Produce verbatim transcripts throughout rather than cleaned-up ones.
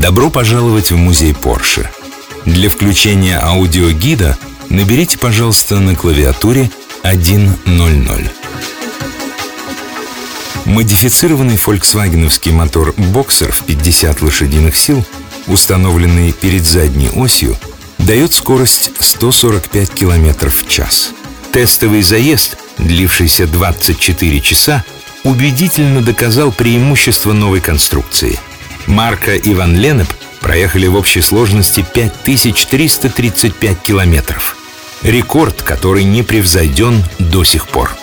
Добро пожаловать в музей Porsche. Для включения аудиогида наберите, пожалуйста, на клавиатуре один ноль ноль. Модифицированный фольксвагеновский мотор Boxer в пятьдесят лошадиных сил, установленный перед задней осью, дает скорость сто сорок пять километров в час. Тестовый заезд, длившийся двадцать четыре часа, убедительно доказал преимущество новой конструкции. Марка и Ван Ленеп проехали в общей сложности пять тысяч триста тридцать пять километров. Рекорд, который не превзойден до сих пор.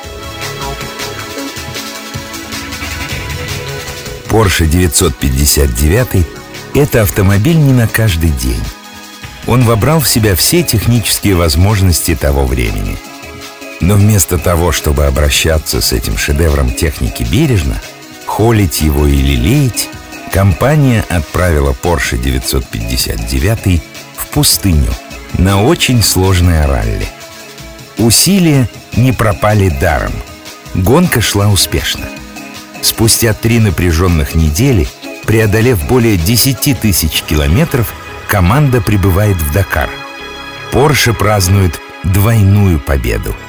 Porsche девятьсот пятьдесят девять – это автомобиль не на каждый день. Он вобрал в себя все технические возможности того времени. Но вместо того, чтобы обращаться с этим шедевром техники бережно, холить его и лелеять, компания отправила Porsche девятьсот пятьдесят девять в пустыню на очень сложное ралли. Усилия не пропали даром. Гонка шла успешно. Спустя три напряженных недели, преодолев более десяти тысяч километров, команда прибывает в Дакар. Porsche празднует двойную победу.